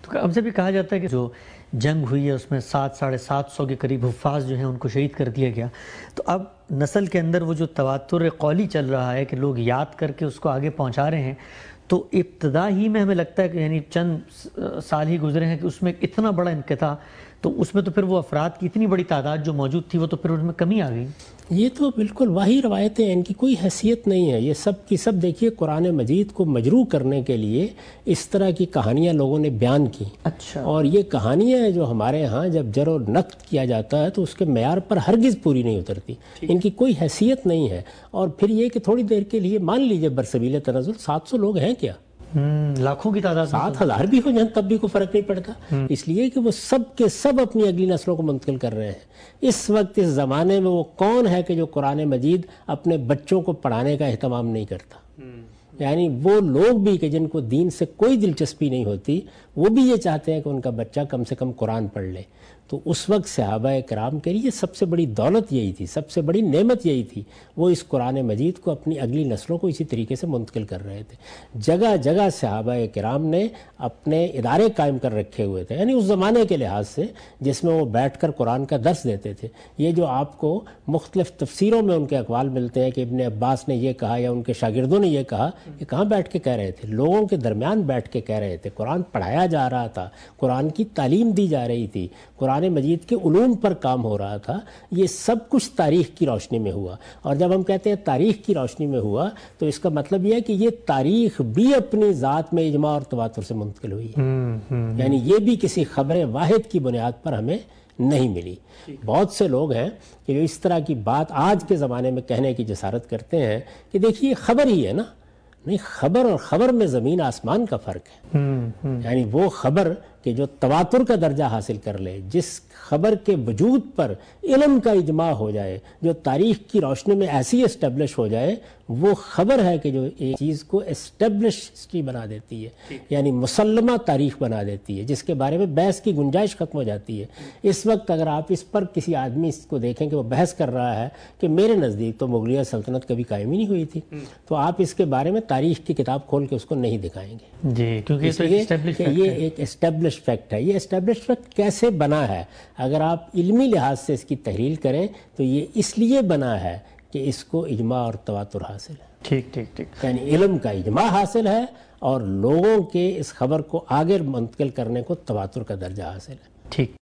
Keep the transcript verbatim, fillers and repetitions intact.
تو ہم سے بھی کہا جاتا ہے کہ جو جنگ ہوئی ہے اس میں سات ساڑھے سات سو کے قریب حفاظ جو ہیں ان کو شہید کر دیا گیا. تو اب نسل کے اندر وہ جو تواتر قولی چل رہا ہے کہ لوگ یاد کر کے اس کو آگے پہنچا رہے ہیں، تو ابتدا ہی میں ہمیں لگتا ہے کہ یعنی چند سال ہی گزرے ہیں کہ اس میں اتنا بڑا انقطاع، تو اس میں تو پھر وہ افراد کی اتنی بڑی تعداد جو موجود تھی وہ تو پھر ان میں کمی آ گئی. یہ تو بالکل واہی روایتیں ہیں، ان کی کوئی حیثیت نہیں ہے. یہ سب کی سب دیکھیے قرآن مجید کو مجروح کرنے کے لیے اس طرح کی کہانیاں لوگوں نے بیان کی. اچھا. اور یہ کہانیاں ہیں جو ہمارے ہاں جب جر و نقد کیا جاتا ہے تو اس کے معیار پر ہرگز پوری نہیں اترتی. ان کی کوئی حیثیت نہیں ہے. اور پھر یہ کہ تھوڑی دیر کے لیے مان لیجیے برسبیل تنزل سات سو لوگ ہیں کیا؟ لاکھوں کی تعداد، سات ہزار بھی ہو جائیں تب بھی کوئی فرق نہیں پڑتا. اس لیے کہ وہ سب کے سب اپنی اگلی نسلوں کو منتقل کر رہے ہیں. اس وقت اس زمانے میں وہ کون ہے کہ جو قرآن مجید اپنے بچوں کو پڑھانے کا اہتمام نہیں کرتا؟ یعنی وہ لوگ بھی کہ جن کو دین سے کوئی دلچسپی نہیں ہوتی، وہ بھی یہ چاہتے ہیں کہ ان کا بچہ کم سے کم قرآن پڑھ لے. تو اس وقت صحابہ کرام کے لیے سب سے بڑی دولت یہی تھی، سب سے بڑی نعمت یہی تھی. وہ اس قرآن مجید کو اپنی اگلی نسلوں کو اسی طریقے سے منتقل کر رہے تھے. جگہ جگہ صحابہ کرام نے اپنے ادارے قائم کر رکھے ہوئے تھے، یعنی اس زمانے کے لحاظ سے، جس میں وہ بیٹھ کر قرآن کا درس دیتے تھے. یہ جو آپ کو مختلف تفسیروں میں ان کے اقوال ملتے ہیں کہ ابن عباس نے یہ کہا یا ان کے شاگردوں نے یہ کہا، یہ کہاں بیٹھ کے کہہ رہے تھے؟ لوگوں کے درمیان بیٹھ کے کہہ رہے تھے. قرآن پڑھایا جا رہا تھا، قرآن کی تعلیم دی جا رہی تھی، قرآن مجید کے علوم پر کام ہو رہا تھا. یہ سب کچھ تاریخ کی روشنی میں ہوا. اور جب ہم کہتے ہیں تاریخ کی روشنی میں ہوا تو اس کا مطلب یہ ہے کہ یہ تاریخ بھی اپنی ذات میں اجماع اور تواتر سے منتقل ہوئی ہے. یعنی یہ بھی کسی خبر واحد کی بنیاد پر ہمیں نہیں ملی. بہت سے لوگ ہیں کہ جو اس طرح کی بات آج کے زمانے میں کہنے کی جسارت کرتے ہیں کہ دیکھیے خبر ہی ہے نا. نہیں، خبر اور خبر میں زمین آسمان کا فرق ہے. یعنی وہ خبر کہ جو تواتر کا درجہ حاصل کر لے، جس خبر کے وجود پر علم کا اجماع ہو جائے، جو تاریخ کی روشنی میں ایسی اسٹیبلش ہو جائے، وہ خبر ہے کہ جو ایک چیز کو اسٹیبلش ہسٹری بنا دیتی ہے، یعنی مسلمہ تاریخ بنا دیتی ہے، جس کے بارے میں بحث کی گنجائش ختم ہو جاتی ہے. اس وقت اگر آپ اس پر کسی آدمی کو دیکھیں کہ وہ بحث کر رہا ہے کہ میرے نزدیک تو مغلیہ سلطنت کبھی قائم ہی نہیں ہوئی تھی، تو آپ اس کے بارے میں تاریخ کی کتاب کھول کے اس کو نہیں دکھائیں گے. جی، کیونکہ یہ ایک اسٹیبلش فیکٹ ہے. یہ اسٹیبلش فیکٹ کیسے بنا ہے؟ اگر آپ علمی لحاظ سے اس کی تحلیل کریں تو یہ اس لیے بنا ہے کہ اس کو اجماع اور تواتر حاصل ہے. ٹھیک ٹھیک ٹھیک یعنی علم کا اجماع حاصل ہے اور لوگوں کے اس خبر کو آگے منتقل کرنے کو تواتر کا درجہ حاصل ہے. ٹھیک.